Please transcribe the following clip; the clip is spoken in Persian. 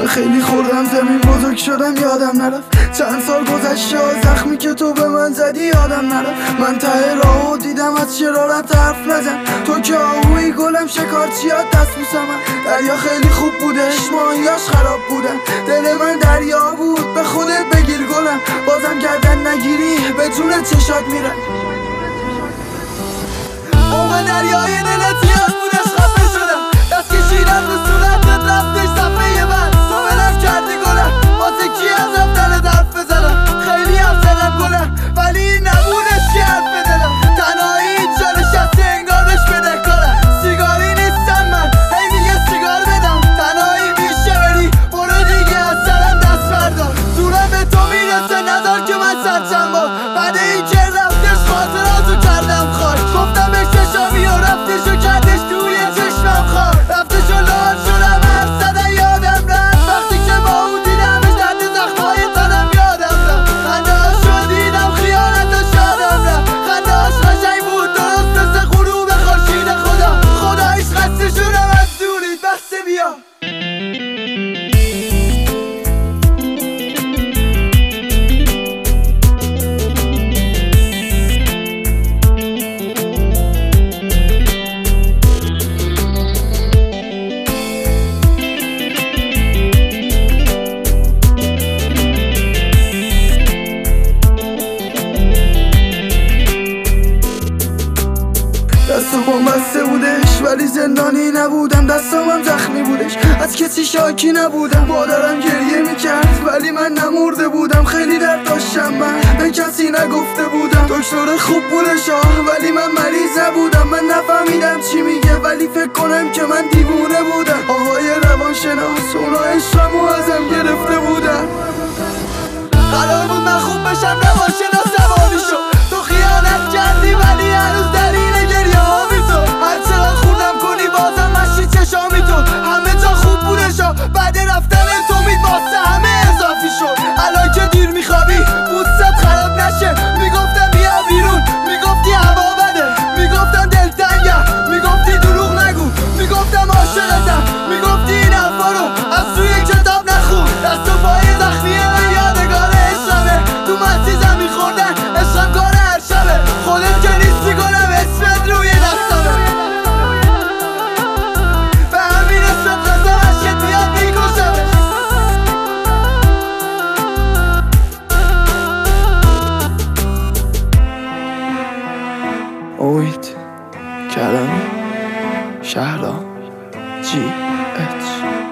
خیلی خوردم زمین بزرگ شدم یادم نرفت. چند سال گذشته زخمی که تو به من زدی یادم نرفت. من ته راهو دیدم از شرارت حرف نزن. تو که آهوی گلم شکارچیات دست بوسم. دریا خیلی خوب بودش ماهیاش خراب بودن. دل من دریا بود به خودت بگیر گلم. بازم گردن نگیری به جون چشات میرم. موقع دریای دلت یاد بودش خفه شدم. دست کشیدم رو صورتت رفتش صفحه من. تو بلم کردی گلم واسه کی از رفتنت حرف بزنم. خیلی حرف زدم گلم ولی این نبودش که حرف بدلم. تنهایی اینجا نشسته انگارش بدهکارم. سیگاری نیستم من هی میگه سیگار بدم. تنهایی میشه بری برو دیگه از سرم دست بردار. زورم به تو میرسه نذار که من سرچم با. بعد این که رفتش خاطراتو کردم خار. گفتم بهش چشامی و رفتش و کردش توی چشمم خار. رفتش و لال شدم حرف زدن یادم رفت. وقتی که با اون دیدمش درد زخمای تنم یادم رفت. خنده هاشو دیدم خیانتاش یادم رفت. خنده هاش قشنگ بود درست مثل غروب خورشید خدا. خداییش خسته شدم از دورید بسته بیا. دستم بسته بودش ولی زندانی نبودم. دستم هم زخمی بودش از کسی شاکی نبودم. مادرم گریه میکرد ولی من نمرده بودم. خیلی درد داشتم من به کسی نگفته بودم. دکتر خوب بودش ولی من مریض نبودم. من نفهمیدم چی میگه ولی فکر کنم که من دیوونه بودم. آقای روانشناس اونا عشقمو ازم گرفته بودن. قرار بود من خوب بشم روانشناس روانی شو. تو خیانت کردی ولی هنوز در اینه گریه هامی تو. هر چقدر خوردم کنی بازم مشی چشامی تو. همه جا خوب بودش بعد رفتن تو امید واسه همه اضافی شد. الان که دیر میخوابی پوستت خراب نشه. میگفتم بیا بیرون میگفتی هوا بده. میگفتم دلتنگم میگفتی دروغ نگو. میگفتم عاشقتم میگفتی این حرفا رو از توی کتاب نخون. دست و پای زخمی من یادگار عشقمه. تو مستی زمین خوردن عشقم کار هر شبه. خودت که نیستی گلم اسمت روی دستمه. به همین اسمت قسم عشقت بیاد میکشمش. امید کلمی شهلا GH